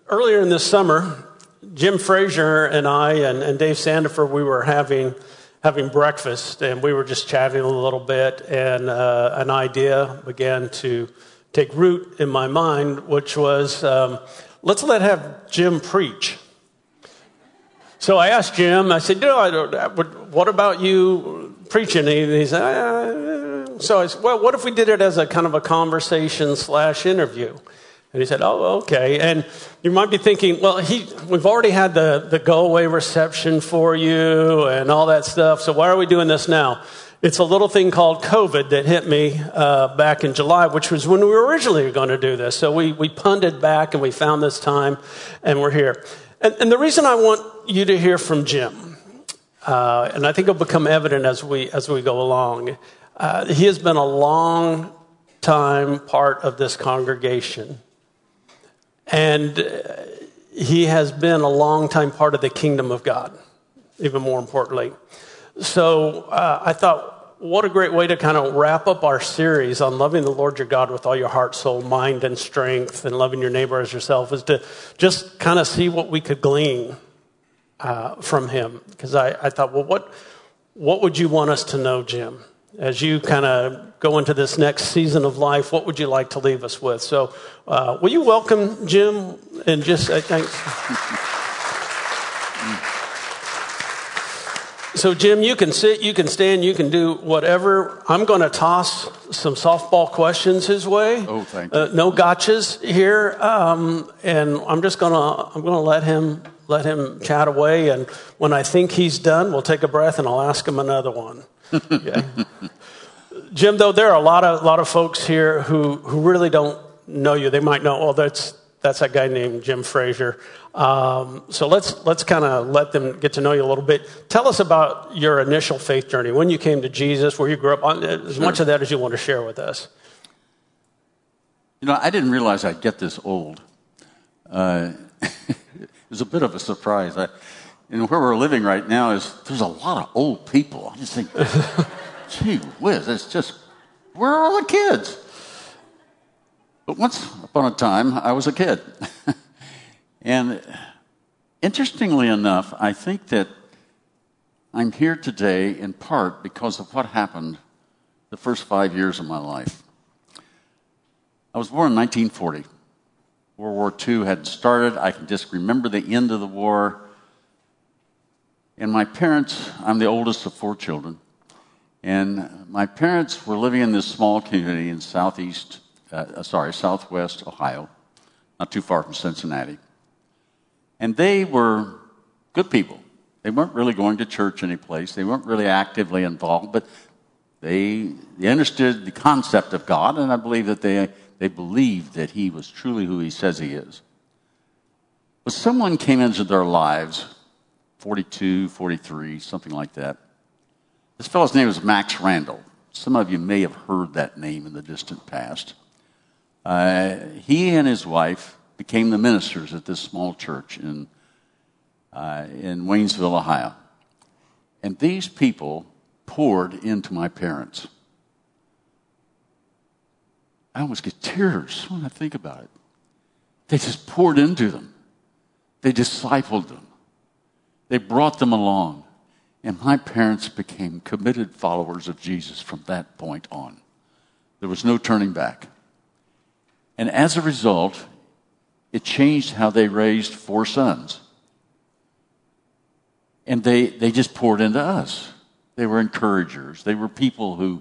Earlier in this summer, Jim Frazier and I and Dave Sandiford, we were having breakfast, and we were just chatting a little bit, and an idea began to take root in my mind, which was, let's have Jim preach. So I asked Jim, I said, what about you preaching? And he said, so I said, well, what if we did it as a kind of a conversation / interview? And he said, oh, okay. And you might be thinking, well, we've already had the go-away reception for you and all that stuff, so why are we doing this now? It's a little thing called COVID that hit me back in July, which was when we were originally going to do this. So we punted back and we found this time, and we're here. And the reason I want you to hear from Jim, and I think it'll become evident as we go along, he has been a long time part of this congregation. And he has been a long time part of the kingdom of God, even more importantly. So I thought, what a great way to kind of wrap up our series on loving the Lord your God with all your heart, soul, mind, and strength, and loving your neighbor as yourself, is to just kind of see what we could glean from him. Because I thought, well, what would you want us to know, Jim? As you kind of go into this next season of life, what would you like to leave us with? So will you welcome Jim and just say thanks? So Jim, you can sit, you can stand, you can do whatever. I'm going to toss some softball questions his way. Oh, thank you. No gotchas here. And I'm just going to let him chat away. And when I think he's done, we'll take a breath and I'll ask him another one. Okay. Jim, though, there are a lot of folks here who really don't know you. They might know, oh, that's that guy named Jim Frazier. So let's kind of let them get to know you a little bit. Tell us about your initial faith journey, when you came to Jesus, where you grew up, as much of that as you want to share with us. You know, I didn't realize I'd get this old. It was a bit of a surprise. And where we're living right now there's a lot of old people. I just think, gee whiz, it's just, where are all the kids? But once upon a time, I was a kid. And interestingly enough, I think that I'm here today in part because of what happened the first 5 years of my life. I was born in 1940. World War II had started. I can just remember the end of the war. And my parents, I'm the oldest of 4 children, and my parents were living in this small community in southwest Ohio, not too far from Cincinnati. And they were good people. They weren't really going to church any place. They weren't really actively involved, but they understood the concept of God, and I believe that they believed that he was truly who he says he is. But someone came into their lives, 42, 43, something like that. This fellow's name was Max Randall. Some of you may have heard that name in the distant past. He and his wife became the ministers at this small church in Waynesville, Ohio. And these people poured into my parents. I almost get tears when I think about it. They just poured into them. They discipled them. They brought them along, and my parents became committed followers of Jesus from that point on. There was no turning back. And as a result, it changed how they raised 4 sons. And they just poured into us. They were encouragers. They were people who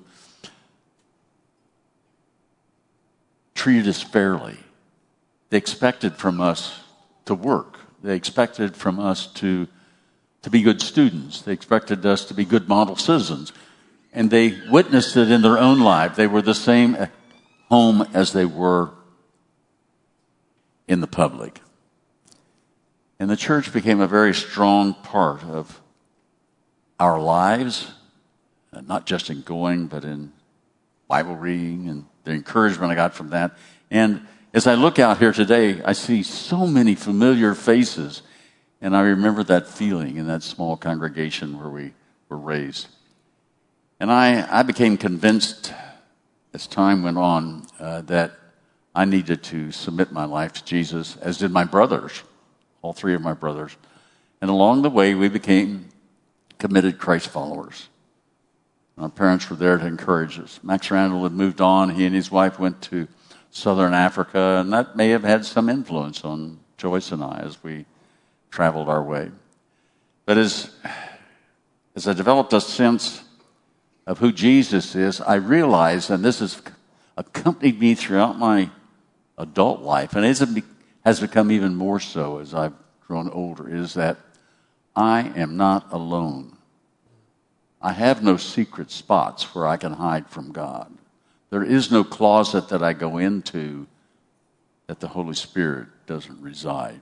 treated us fairly. They expected from us to work. They expected from us to be good students. They expected us to be good model citizens. And they witnessed it in their own life. They were the same at home as they were in the public. And the church became a very strong part of our lives, not just in going, but in Bible reading and the encouragement I got from that. And as I look out here today, I see so many familiar faces. And I remember that feeling in that small congregation where we were raised. And I became convinced as time went on that I needed to submit my life to Jesus, as did my brothers, all three of my brothers. And along the way, we became committed Christ followers. My parents were there to encourage us. Max Randall had moved on. He and his wife went to Southern Africa, and that may have had some influence on Joyce and I as we traveled our way. But as I developed a sense of who Jesus is, I realized, and this has accompanied me throughout my adult life, and it has become even more so as I've grown older, is that I am not alone. I have no secret spots where I can hide from God. There is no closet that I go into that the Holy Spirit doesn't reside.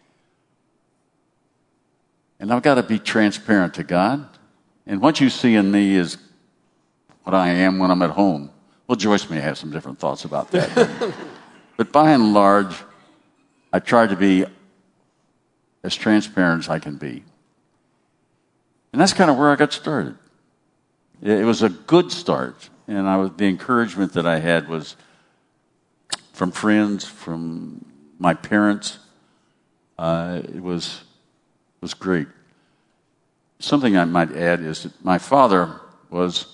And I've got to be transparent to God. And what you see in me is what I am when I'm at home. Well, Joyce may have some different thoughts about that. But by and large, I try to be as transparent as I can be. And that's kind of where I got started. It was a good start. And the encouragement that I had was from friends, from my parents. It was great. Something I might add is that my father was,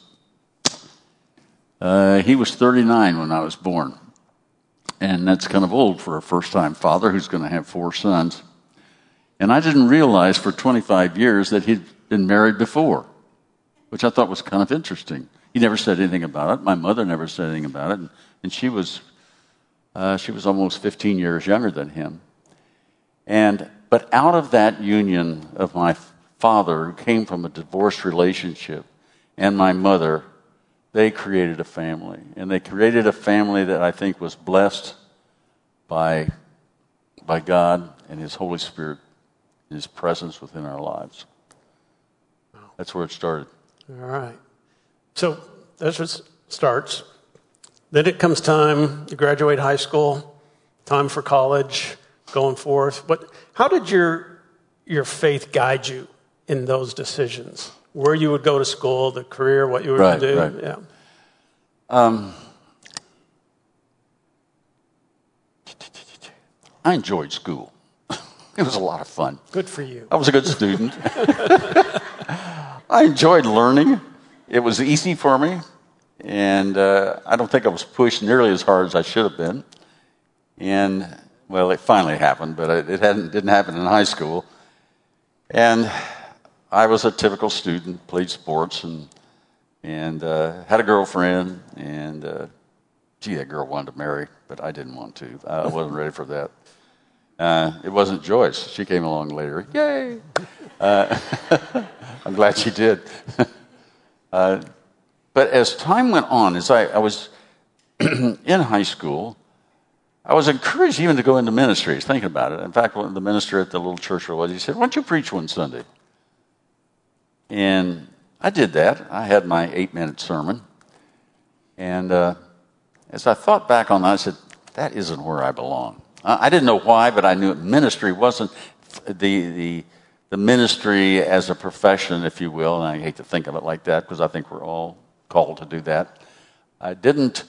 he was 39 when I was born. And that's kind of old for a first-time father who's going to have 4 sons. And I didn't realize for 25 years that he'd been married before, which I thought was kind of interesting. He never said anything about it. My mother never said anything about it. And she was almost 15 years younger than him. But out of that union of my father, who came from a divorced relationship, and my mother, they created a family. And they created a family that I think was blessed by God and His Holy Spirit, His presence within our lives. That's where it started. All right. So that's what starts. Then it comes time to graduate high school, time for college, going forth. How did your faith guide you in those decisions? Where you would go to school, the career, what you were going to do? Right. Yeah. I enjoyed school. It was a lot of fun. Good for you. I was a good student. I enjoyed learning. It was easy for me. And I don't think I was pushed nearly as hard as I should have been. And, well, it finally happened, but it didn't happen in high school. And I was a typical student, played sports, and had a girlfriend. And, that girl wanted to marry, but I didn't want to. I wasn't ready for that. It wasn't Joyce. She came along later. Yay! I'm glad she did. But as time went on, as I was in high school, I was encouraged even to go into ministry. I was thinking about it. In fact, the minister at the little church where I was, he said, "Why don't you preach one Sunday?" And I did that. I had my 8-minute sermon. And as I thought back on that, I said, that isn't where I belong. I didn't know why, but I knew ministry wasn't the ministry as a profession, if you will, and I hate to think of it like that because I think we're all called to do that. It didn't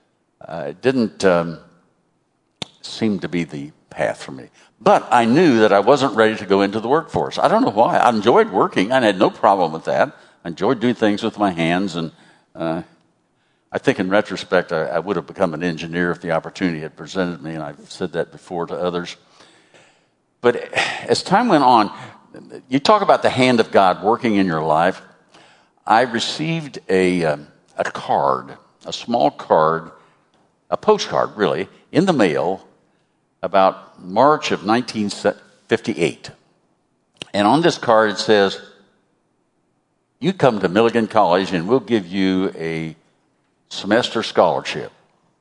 seem to be the path for me. But I knew that I wasn't ready to go into the workforce. I don't know why. I enjoyed working. I had no problem with that. I enjoyed doing things with my hands, and I think in retrospect I would have become an engineer if the opportunity had presented me, and I've said that before to others. But as time went on, you talk about the hand of God working in your life. I received a card, a small card, a postcard really, in the mail about March of 1958. And on this card it says, "You come to Milligan College and we'll give you a semester scholarship."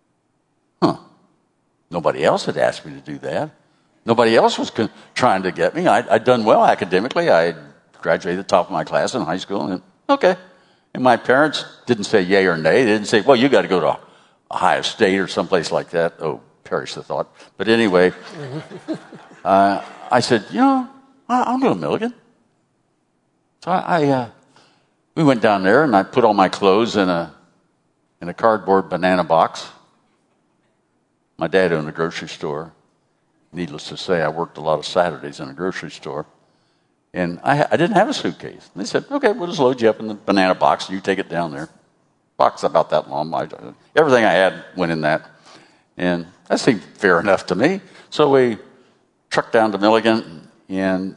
Nobody else had asked me to do that. Nobody else was trying to get me. I'd done well academically. I graduated at the top of my class in high school. And okay. And my parents didn't say yay or nay. They didn't say, "Well, you got to go to Ohio State or someplace like that." Oh, perish the thought. But anyway, I said, I'll go to Milligan. So we went down there, and I put all my clothes in a cardboard banana box. My dad owned a grocery store. Needless to say, I worked a lot of Saturdays in a grocery store. And I didn't have a suitcase. And they said, okay, we'll just load you up in the banana box and you take it down there. Box about that long. Everything I had went in that. And that seemed fair enough to me. So we trucked down to Milligan, and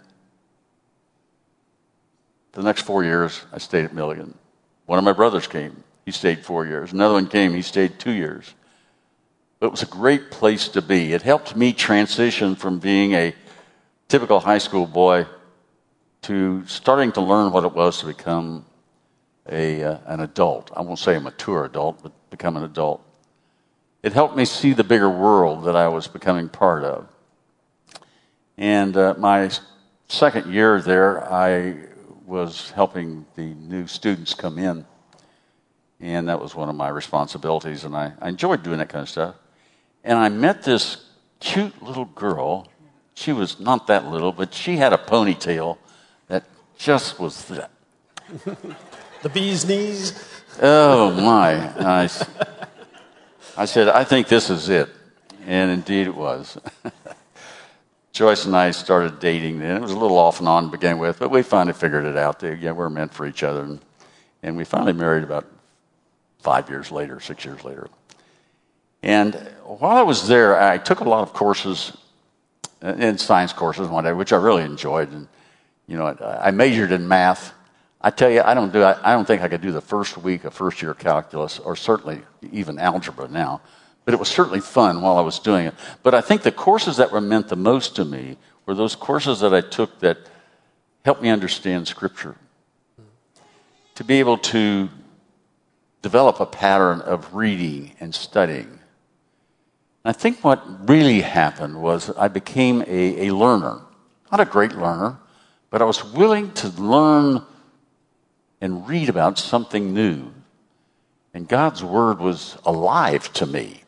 the next 4 years, I stayed at Milligan. One of my brothers came. He stayed 4 years. Another one came. He stayed 2 years. But it was a great place to be. It helped me transition from being a typical high school boy to starting to learn what it was to become an adult. I won't say a mature adult, but become an adult. It helped me see the bigger world that I was becoming part of. And my second year there, I was helping the new students come in. And that was one of my responsibilities, and I enjoyed doing that kind of stuff. And I met this cute little girl. She was not that little, but she had a ponytail that just was that. The bee's knees. Oh, my. I said, I think this is it. And indeed it was. Joyce and I started dating, and it was a little off and on to begin with, but we finally figured it out. Yeah, we're meant for each other. And we finally married about 6 years later. And while I was there, I took a lot of courses, in science courses one day, which I really enjoyed. And, I majored in math. I tell you, I don't think I could do the first week of first year calculus, or certainly even algebra now. But it was certainly fun while I was doing it. But I think the courses that were meant the most to me were those courses that I took that helped me understand Scripture. To be able to develop a pattern of reading and studying. I think what really happened was I became a learner. Not a great learner, but I was willing to learn and read about something new. And God's Word was alive to me.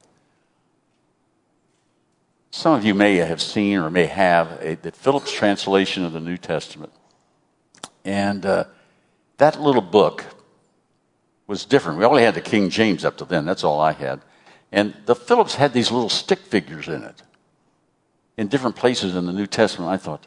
Some of you may have seen or may have the Phillips translation of the New Testament. And that little book was different. We only had the King James up to then. That's all I had. And the Phillips had these little stick figures in it in different places in the New Testament. I thought,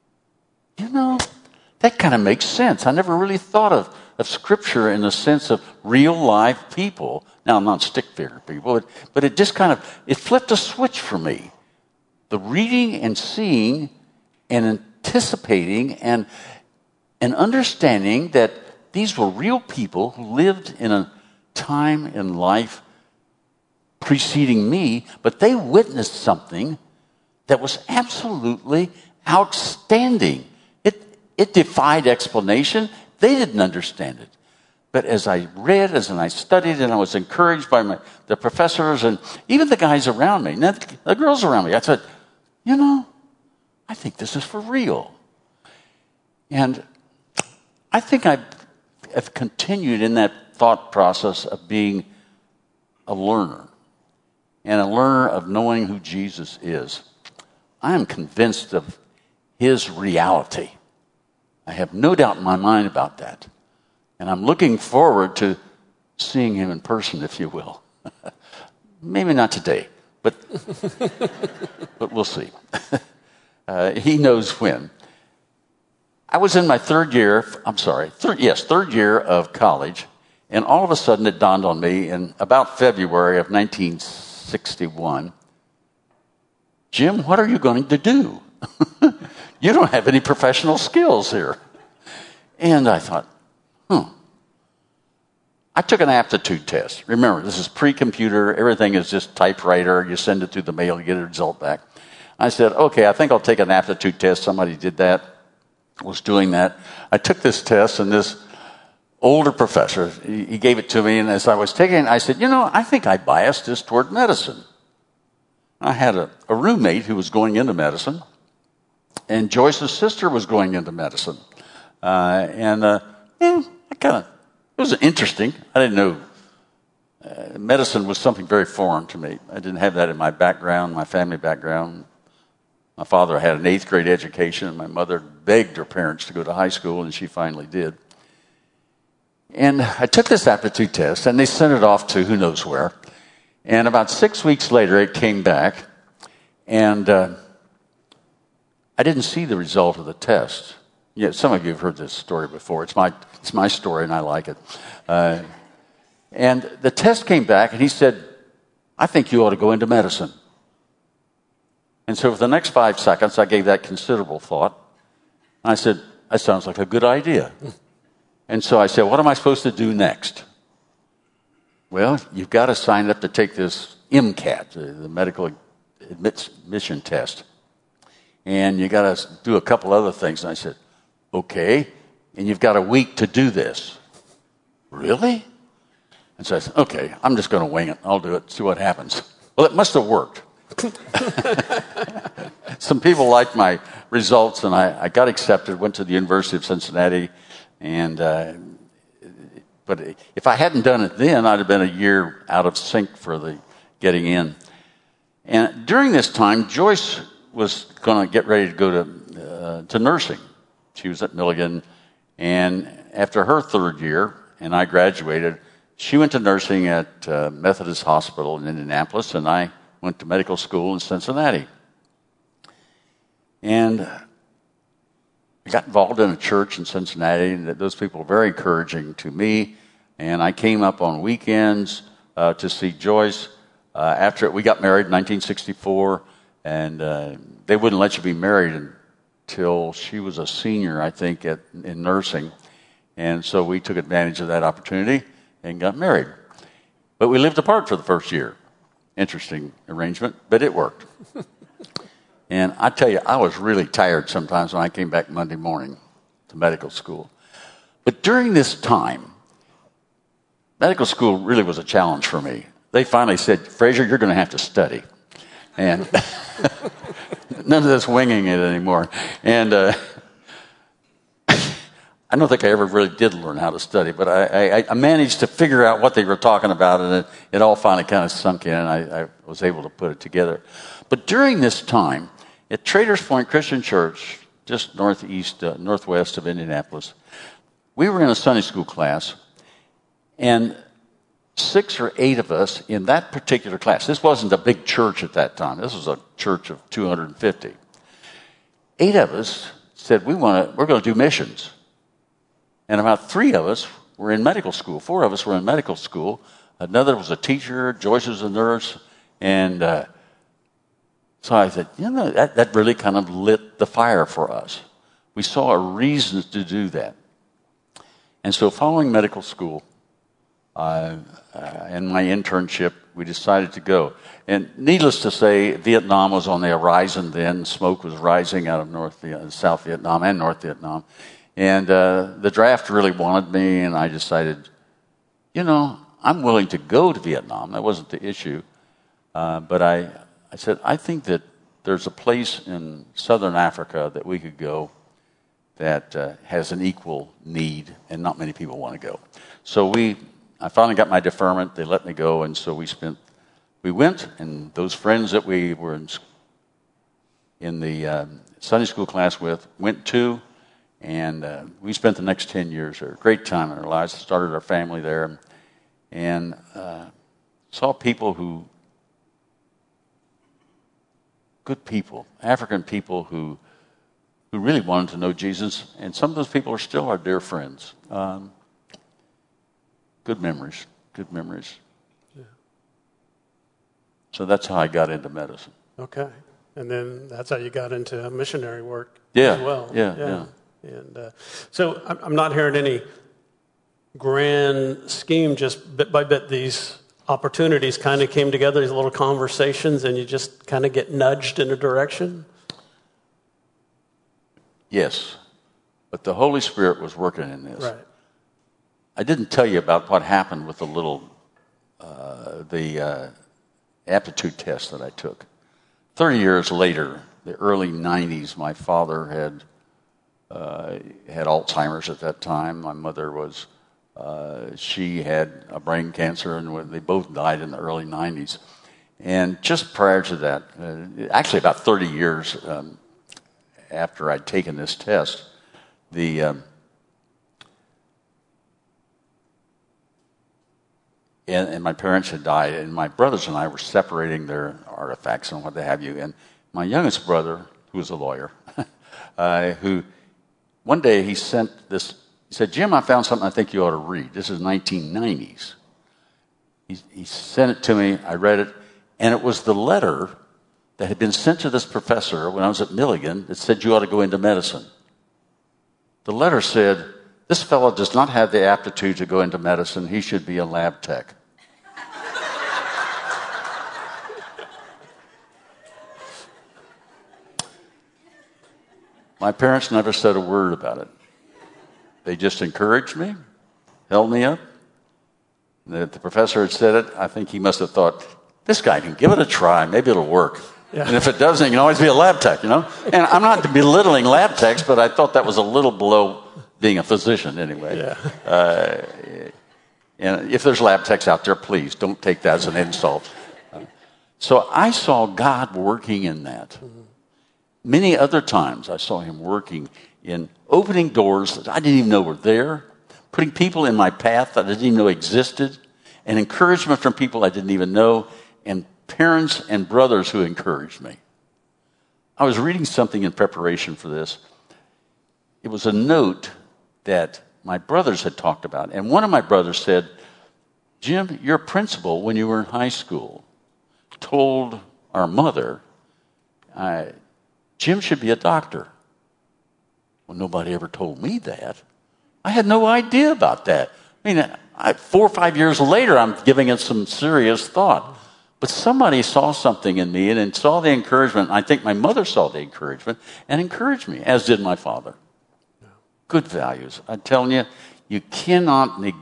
that kind of makes sense. I never really thought of Scripture in the sense of real live people. Now, I'm not stick figure people, but it just it flipped a switch for me. The reading and seeing and anticipating and understanding that these were real people who lived in a time in life preceding me, but they witnessed something that was absolutely outstanding. It defied explanation. They didn't understand it. But as I read, as I studied, and I was encouraged by the professors and even the guys around me, the girls around me, I said, I think this is for real. And I think I've continued in that thought process of being a learner and a learner of knowing who Jesus is. I am convinced of his reality. I have no doubt in my mind about that. And I'm looking forward to seeing him in person, if you will. Maybe not today, but we'll see. He knows when. I was in my third year of college, and all of a sudden it dawned on me in about February of 1961, Jim, what are you going to do? You don't have any professional skills here. And I thought, I took an aptitude test. Remember, this is pre-computer. Everything is just typewriter. You send it through the mail, you get a result back. I said, okay, I think I'll take an aptitude test. Somebody did that, was doing that. I took this test, and this older professor, he gave it to me, and as I was taking it, I said, I think I biased this toward medicine. I had a roommate who was going into medicine, and Joyce's sister was going into medicine. It was interesting. I didn't know. Medicine was something very foreign to me. I didn't have that in my background, my family background. My father had an 8th grade education, and my mother begged her parents to go to high school, and she finally did. And I took this aptitude test, and they sent it off to who knows where. And about 6 weeks later, it came back, and I didn't see the result of the test. Yeah, some of you have heard this story before. It's my story, and I like it. And the test came back, and he said, I think you ought to go into medicine. And so for the next 5 seconds, I gave that considerable thought. I said, that sounds like a good idea. And so I said, what am I supposed to do next? Well, you've got to sign up to take this MCAT, the medical admission test. And you got to do a couple other things. And I said, okay, and you've got a week to do this. Really? And so I said, okay, I'm just going to wing it. I'll do it, see what happens. Well, it must have worked. Some people liked my results, and I got accepted, went to the University of Cincinnati, and but if I hadn't done it then, I'd have been a year out of sync for the getting in. And during this time, Joyce was going to get ready to go to nursing. She was at Milligan, and after her 3rd year, and I graduated, she went to nursing at Methodist Hospital in Indianapolis, and I went to medical school in Cincinnati. And I got involved in a church in Cincinnati, and those people were very encouraging to me. And I came up on weekends to see Joyce. After we got married in 1964, and they wouldn't let you be married until she was a senior, I think, in nursing. And so we took advantage of that opportunity and got married. But we lived apart for the first year. Interesting arrangement, but it worked. And I tell you, I was really tired sometimes when I came back Monday morning to medical school. But during this time, medical school really was a challenge for me. They finally said, Fraser, you're going to have to study. And none of this winging it anymore. And I don't think I ever really did learn how to study, but I managed to figure out what they were talking about, and it all finally kind of sunk in, and I was able to put it together. But during this time, at Traders Point Christian Church, just northwest of Indianapolis, we were in a Sunday school class, and 6 or 8 of us in that particular class, this wasn't a big church at that time, this was a church of 250. 8 of us said, we're going to do missions. And about 3 of us were in medical school. 4 of us were in medical school. Another was a teacher. Joyce was a nurse. And so I said, that really kind of lit the fire for us. We saw a reason to do that. And so following medical school and my internship, we decided to go. And needless to say, Vietnam was on the horizon then. Smoke was rising out of South Vietnam and North Vietnam. And the draft really wanted me, and I decided, I'm willing to go to Vietnam. That wasn't the issue. But I said, I think that there's a place in southern Africa that we could go that has an equal need, and not many people want to go. So I finally got my deferment. They let me go, and so we went, and those friends that we were in the Sunday school class with went too. And we spent the next 10 years there. Great time in our lives. Started our family there. And saw good people, African people who really wanted to know Jesus. And some of those people are still our dear friends. Good memories. Yeah. So that's how I got into medicine. Okay. And then that's how you got into missionary work as well. Yeah. And so I'm not hearing any grand scheme, just bit by bit these opportunities kind of came together, these little conversations, and you just kind of get nudged in a direction? Yes, but the Holy Spirit was working in this. Right. I didn't tell you about what happened with the aptitude test that I took. 30 years later, the early 90s, my father had Alzheimer's at that time. My mother she had a brain cancer, and they both died in the early 90s. And just prior to that, actually about 30 years after I'd taken this test, and my parents had died, and my brothers and I were separating their artifacts and what have you. And my youngest brother, who was a lawyer, who one day he sent this. He said, "Jim, I found something I think you ought to read." This is 1990s. He sent it to me. I read it, and it was the letter that had been sent to this professor when I was at Milligan that said you ought to go into medicine. The letter said, "This fellow does not have the aptitude to go into medicine. He should be a lab tech." My parents never said a word about it. They just encouraged me, held me up. The professor had said it. I think he must have thought, this guy can give it a try. Maybe it'll work. Yeah. And if it doesn't, you can always be a lab tech, you know? And I'm not belittling lab techs, but I thought that was a little below being a physician anyway. Yeah. And if there's lab techs out there, please don't take that as an insult. So I saw God working in that. Mm-hmm. Many other times I saw him working in opening doors that I didn't even know were there, putting people in my path that I didn't even know existed, and encouragement from people I didn't even know, and parents and brothers who encouraged me. I was reading something in preparation for this. It was a note that my brothers had talked about, and one of my brothers said, "Jim, your principal, when you were in high school, told our mother, Jim should be a doctor." Well, nobody ever told me that. I had no idea about that. I mean, 4 or 5 years later, I'm giving it some serious thought. But somebody saw something in me and saw the encouragement. I think my mother saw the encouragement and encouraged me, as did my father. Good values. I'm telling you, you can't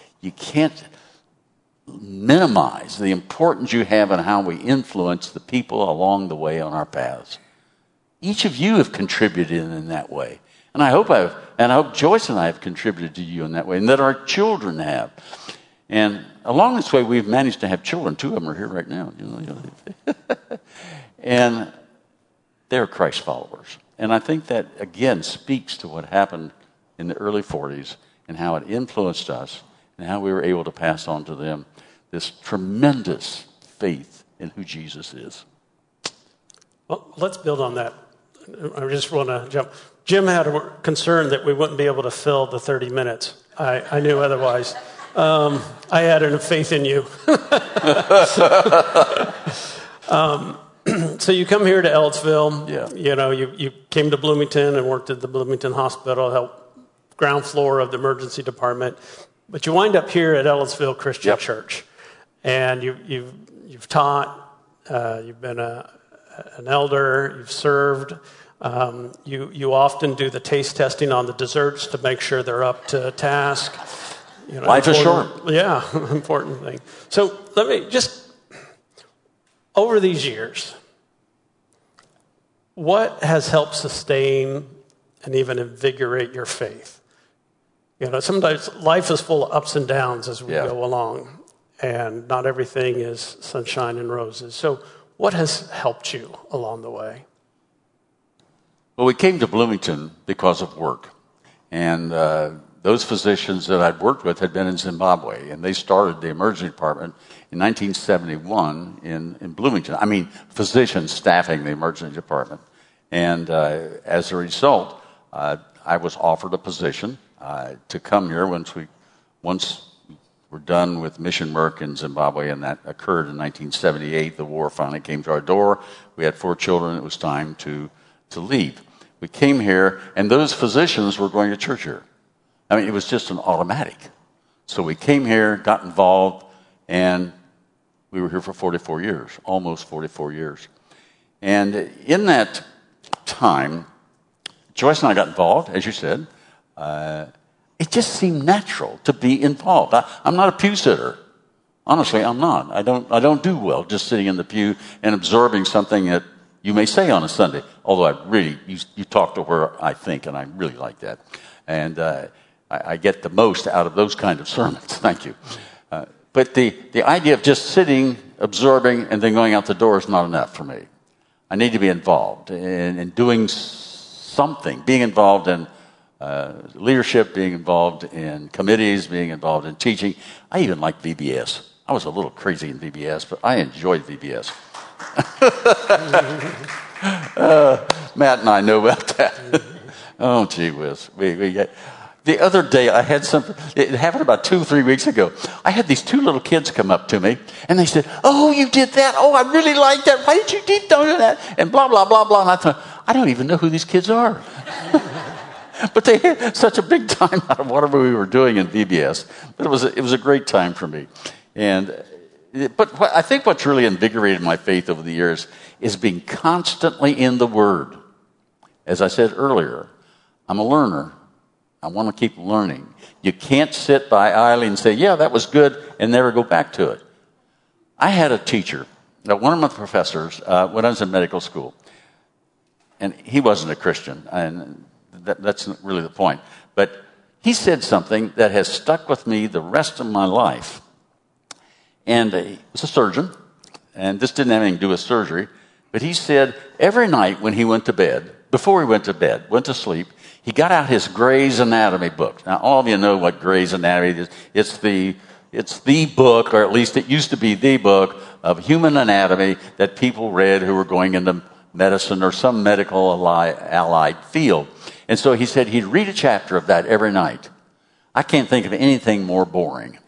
minimize the importance you have in how we influence the people along the way on our paths. Each of you have contributed in that way. And I hope Joyce and I have contributed to you in that way, and that our children have. And along this way, we've managed to have children. 2 of them are here right now. And they're Christ followers. And I think that, again, speaks to what happened in the early 40s and how it influenced us and how we were able to pass on to them this tremendous faith in who Jesus is. Well, let's build on that. I just want to jump. Jim had a concern that we wouldn't be able to fill the 30 minutes. I knew otherwise. I had a faith in you. So you come here to Ellettsville. Yeah. You know, you came to Bloomington and worked at the Bloomington Hospital, helped ground floor of the emergency department. But you wind up here at Ellettsville Christian Church. And you've taught, you've been an elder, you've served. You often do the taste testing on the desserts to make sure they're up to task. You know, life is short. Yeah, important thing. So let me just, over these years, what has helped sustain and even invigorate your faith? You know, sometimes life is full of ups and downs as we go along, and not everything is sunshine and roses. So what has helped you along the way? Well, we came to Bloomington because of work. And those physicians that I'd worked with had been in Zimbabwe, and they started the emergency department in 1971 in Bloomington. I mean, physicians staffing the emergency department. And as a result, I was offered a position to come here once we're done with mission work in Zimbabwe, and that occurred in 1978. The war finally came to our door. We had 4 children. It was time to leave. We came here, and those physicians were going to church here. I mean, it was just an automatic. So we came here, got involved, and we were here for 44 years, almost 44 years. And in that time, Joyce and I got involved, as you said. It just seemed natural to be involved. I'm not a pew sitter. Honestly, I'm not. I don't do well just sitting in the pew and absorbing something that you may say on a Sunday. Although you talk to where I think, and I really like that. And I get the most out of those kind of sermons. Thank you. But the idea of just sitting, absorbing, and then going out the door is not enough for me. I need to be involved in doing something, being involved in leadership, being involved in committees, being involved in teaching. I even like VBS. I was a little crazy in VBS, but I enjoyed VBS. Matt and I know about that. Oh, gee whiz. The other day, I had something, it happened about 2 or 3 weeks ago. I had these 2 little kids come up to me, and they said, "Oh, you did that? Oh, I really like that. Why did you keep doing that?" And blah, blah, blah, blah. And I thought, I don't even know who these kids are. But they had such a big time out of whatever we were doing in VBS. But it was a great time for me. But I think what's really invigorated my faith over the years is being constantly in the Word. As I said earlier, I'm a learner. I want to keep learning. You can't sit by idly and say, "Yeah, that was good," and never go back to it. I had a teacher, one of my professors, when I was in medical school, and he wasn't a Christian, and that's not really the point. But he said something that has stuck with me the rest of my life. And he was a surgeon, and this didn't have anything to do with surgery, but he said every night when he went to bed, before he went to sleep, he got out his Gray's Anatomy book. Now, all of you know what Gray's Anatomy is. It's the book, or at least it used to be the book, of human anatomy that people read who were going into medicine or some medical allied field. And so he said he'd read a chapter of that every night. I can't think of anything more boring.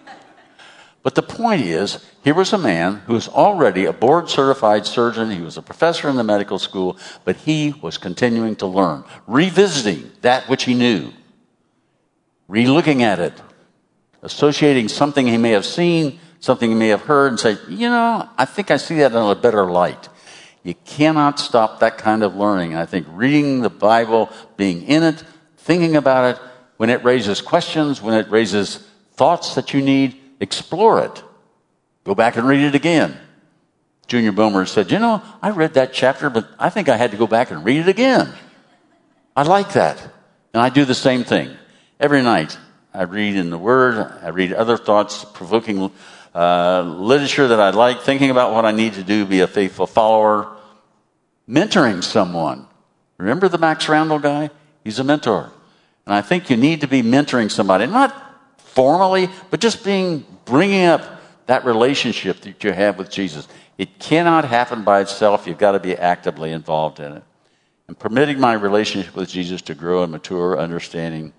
But the point is, here was a man who was already a board-certified surgeon. He was a professor in the medical school, but he was continuing to learn, revisiting that which he knew, re-looking at it, associating something he may have seen, something he may have heard, and say, I think I see that in a better light. You cannot stop that kind of learning. And I think reading the Bible, being in it, thinking about it, when it raises questions, when it raises thoughts that you need, explore it. Go back and read it again. Junior Bomer said, I read that chapter, but I think I had to go back and read it again. I like that. And I do the same thing. Every night, I read in the Word, I read other thoughts-provoking literature that I like, thinking about what I need to do, be a faithful follower, mentoring someone. Remember the Max Randall guy? He's a mentor. And I think you need to be mentoring somebody, not formally, but just bringing up that relationship that you have with Jesus. It cannot happen by itself. You've got to be actively involved in it. And permitting my relationship with Jesus to grow and mature, understanding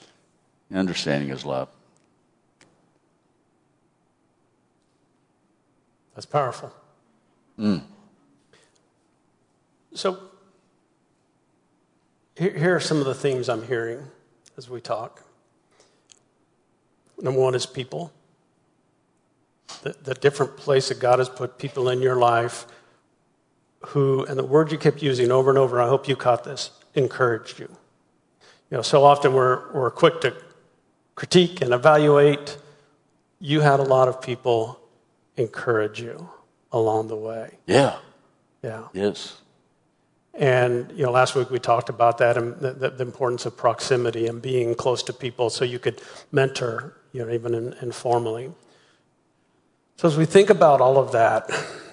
his love. That's powerful. So, here are some of the themes I'm hearing as we talk. Number one is people. The different place that God has put people in your life who, and the word you kept using over and over, I hope you caught this, encouraged you. So often we're quick to critique and evaluate. You had a lot of people encourage you along the way. Yeah. Yeah. Yes. And, last week we talked about that and the importance of proximity and being close to people so you could mentor, even informally. So as we think about all of that,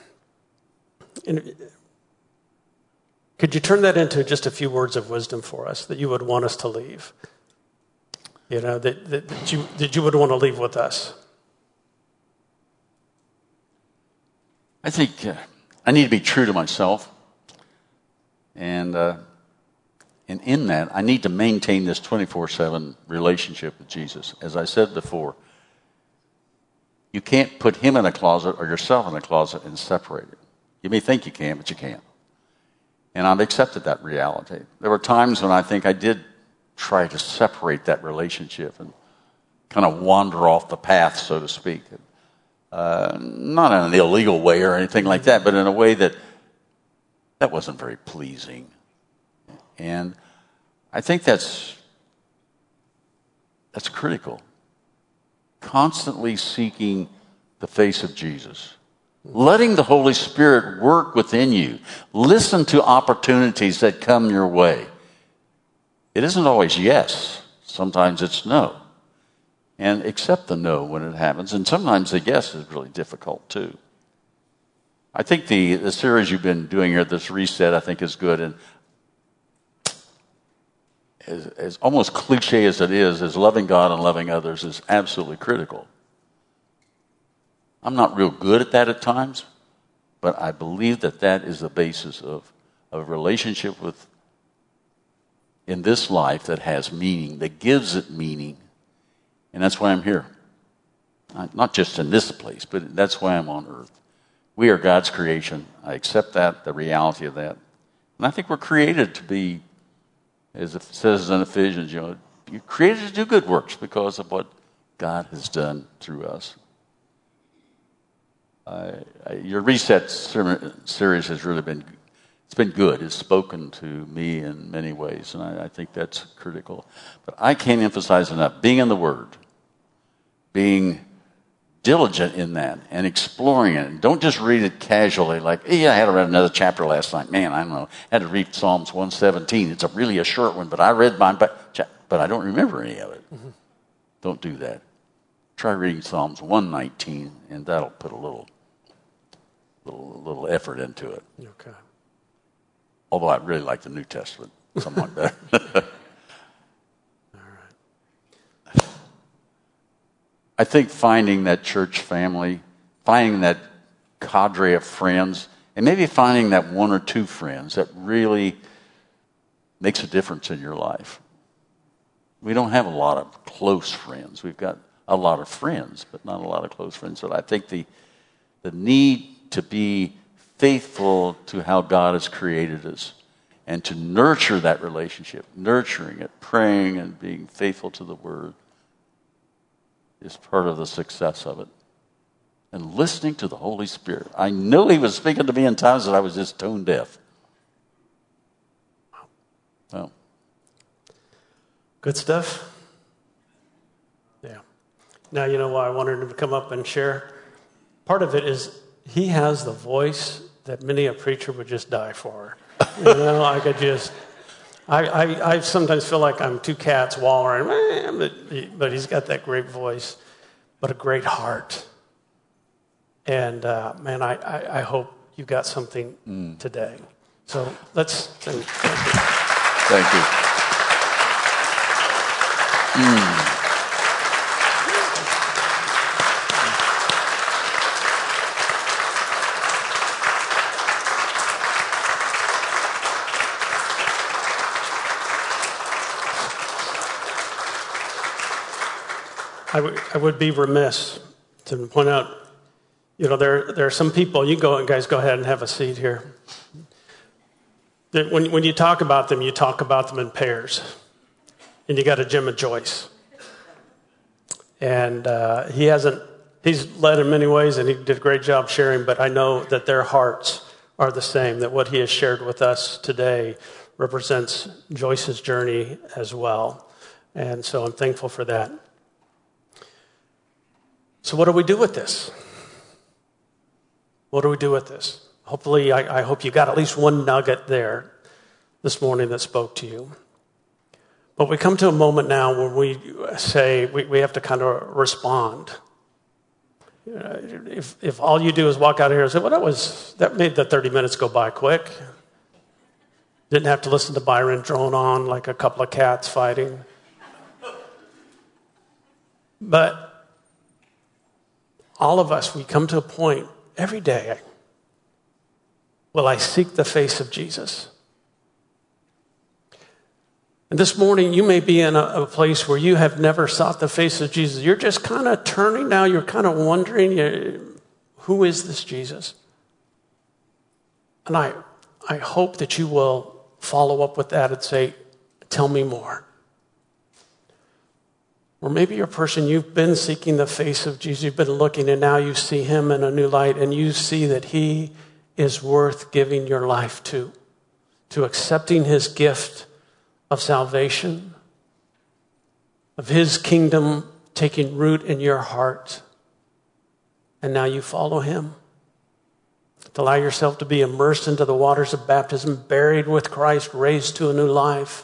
could you turn that into just a few words of wisdom for us that you would want us to leave? That you would want to leave with us? I think I need to be true to myself. And in that, I need to maintain this 24/7 relationship with Jesus. As I said before, you can't put him in a closet or yourself in a closet and separate it. You may think you can, but you can't. And I've accepted that reality. There were times when I think I did try to separate that relationship and kind of wander off the path, so to speak. Not in an illegal way or anything like that, but in a way that wasn't very pleasing. And I think that's critical. Constantly seeking the face of Jesus. Letting the Holy Spirit work within you. Listen to opportunities that come your way. It isn't always yes. Sometimes it's no. And accept the no when it happens. And sometimes the yes is really difficult too. I think the series you've been doing here, this reset, I think is good. And as almost cliche as it is loving God and loving others is absolutely critical. I'm not real good at that at times, but I believe that is the basis of a relationship in this life that has meaning, that gives it meaning. And that's why I'm here. Not just in this place, but that's why I'm on earth. We are God's creation. I accept that, the reality of that. And I think we're created to be, as it says in Ephesians, you're created to do good works because of what God has done through us. Your Reset series has really been good. It's spoken to me in many ways, and I think that's critical. But I can't emphasize enough being in the Word, being diligent in that, and exploring it. And don't just read it casually, like, I had to read another chapter last night. Man, I don't know. I had to read Psalms 117. It's really a short one, but I read mine, but I don't remember any of it. Mm-hmm. Don't do that. Try reading Psalms 119, and that'll put a little effort into it. Okay. Although I really like the New Testament somewhat better. All right. I think finding that church family, finding that cadre of friends, and maybe finding that one or two friends that really makes a difference in your life. We don't have a lot of close friends. We've got a lot of friends, but not a lot of close friends. So I think the need to be faithful to how God has created us and to nurture that relationship, nurturing it, praying and being faithful to the Word is part of the success of it. And listening to the Holy Spirit. I know He was speaking to me in times that I was just tone deaf. Well, good stuff. Yeah. Now, you know why I wanted him to come up and share? Part of it is he has the voice that many a preacher would just die for. I sometimes feel like I'm two cats wallering, but he's got that great voice, but a great heart. And man, I hope you got something today. So let's thank you. Thank you. I would be remiss to point out, there are some people, guys go ahead and have a seat here. That when you talk about them in pairs. And you got a Jim and Joyce. And he's led in many ways and he did a great job sharing, but I know that their hearts are the same, that what he has shared with us today represents Joyce's journey as well. And so I'm thankful for that. So what do we do with this? What do we do with this? Hopefully, I hope you got at least one nugget there this morning that spoke to you. But we come to a moment now where we say we have to kind of respond. If all you do is walk out here and say, well, that made the 30 minutes go by quick. Didn't have to listen to Byron drone on like a couple of cats fighting. But all of us, we come to a point every day. Will I seek the face of Jesus? And this morning, you may be in a place where you have never sought the face of Jesus. You're just kind of turning now. You're kind of wondering, who is this Jesus? And I hope that you will follow up with that and say, tell me more. Or maybe you're a person, you've been seeking the face of Jesus. You've been looking, and now you see him in a new light, and you see that he is worth giving your life to accepting his gift of salvation, of his kingdom taking root in your heart. And now you follow him. To allow yourself to be immersed into the waters of baptism, buried with Christ, raised to a new life.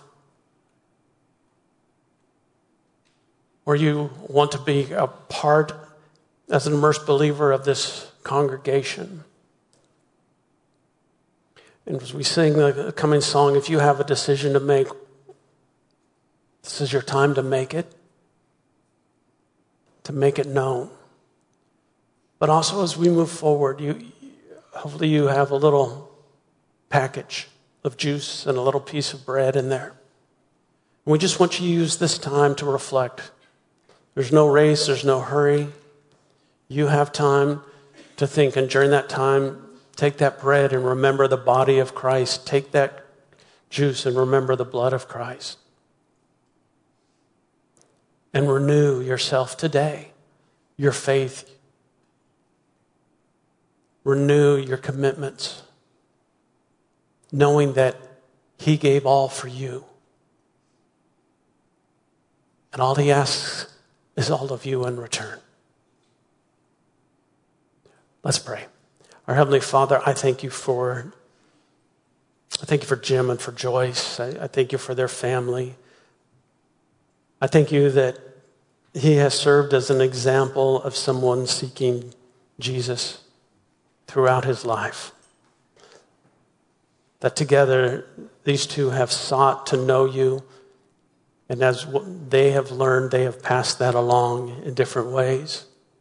Or you want to be a part, as an immersed believer, of this congregation. And as we sing the coming song, if you have a decision to make, this is your time to make it known. But also as we move forward, hopefully you have a little package of juice and a little piece of bread in there. And we just want you to use this time to reflect. There's no race, there's no hurry. You have time to think, and during that time, take that bread and remember the body of Christ. Take that juice and remember the blood of Christ. And renew yourself today, your faith. Renew your commitments, knowing that he gave all for you. And all he asks is all of you in return. Let's pray. Our Heavenly Father, I thank you for Jim and for Joyce. I thank you for their family. I thank you that he has served as an example of someone seeking Jesus throughout his life. That together, these two have sought to know you, and as they have learned, they have passed that along in different ways.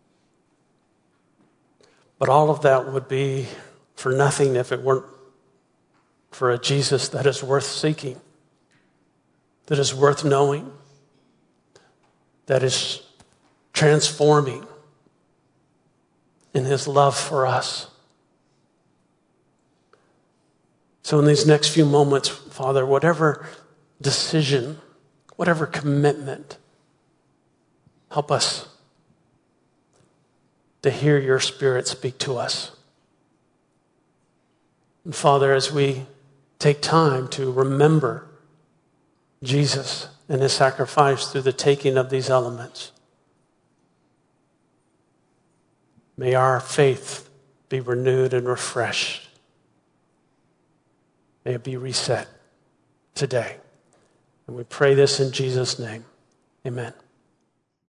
But all of that would be for nothing if it weren't for a Jesus that is worth seeking, that is worth knowing, that is transforming in his love for us. So in these next few moments, Father, whatever decision, whatever commitment, help us to hear your Spirit speak to us. And Father, as we take time to remember Jesus and his sacrifice through the taking of these elements, may our faith be renewed and refreshed. May it be reset today. And we pray this in Jesus' name. Amen.